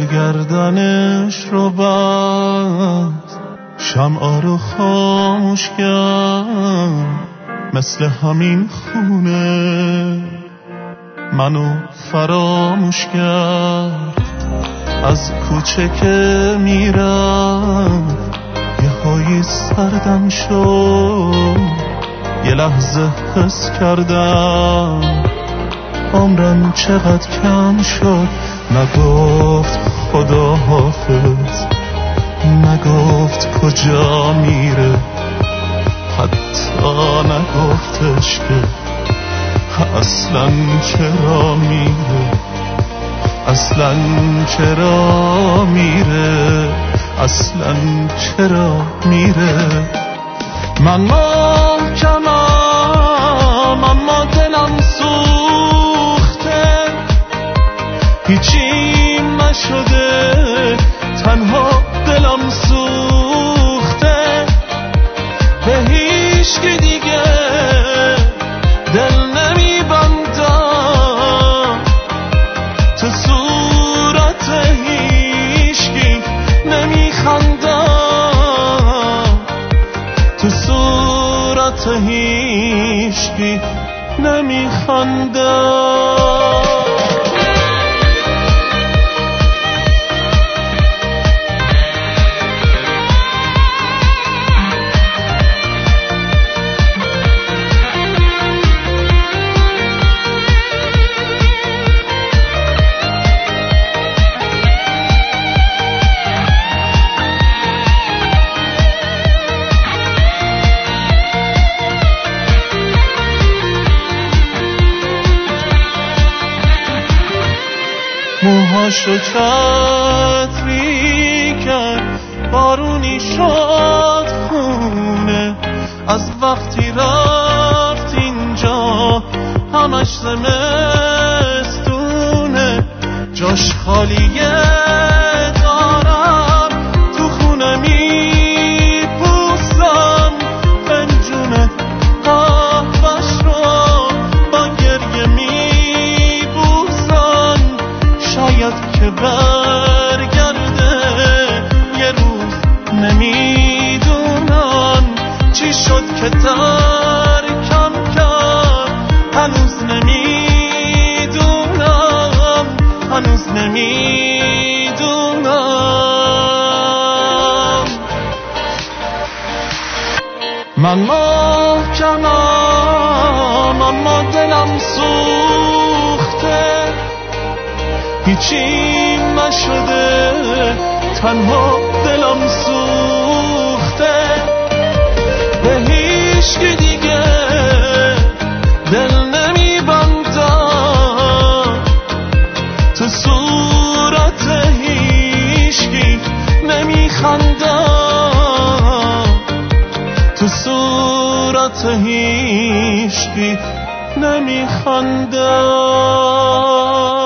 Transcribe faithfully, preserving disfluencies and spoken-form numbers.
گردنش رو بست، شمعا رو خاموش کرد، مثل همین خونه منو فراموش کرد. از کوچه که میرم یه هایی سردم شد، یه لحظه حس کردم عمرم چقدر کم شد. نگفت خدا حافظ، نگفت کجا میره، حتی نگفتش که اصلا چرا میره، اصلا چرا میره، اصلا چرا میره. من محکمم اما دلم سوخته، هیچی نشده تنها دلم سوخته. به هیچکی دیگه دل نمیبندم، تو صورت هیچکی نمیخندم، تو صورت هیچکی نمیخندم. موهاشو چتری کرد، بارونی شد خونه، از وقتی رفت اینجا همش زمستونه. جاش خالیه دارم تو خونه میپوسم، فنجون قهوه‌ش رو با گریه میبوسم. شاید که برگرده یه روز، نمیدونم چی شد که ترکم کرد، هنوز نمیدونم، هنوز نمیدونم. من محکمم اما دلم سوخته، هیچی نشده تنها دلم سوخته. به هیچکی دیگه دل نمیبندم، تو صورت هیچکی نمیخندم، تو صورت هیچکی نمیخندم.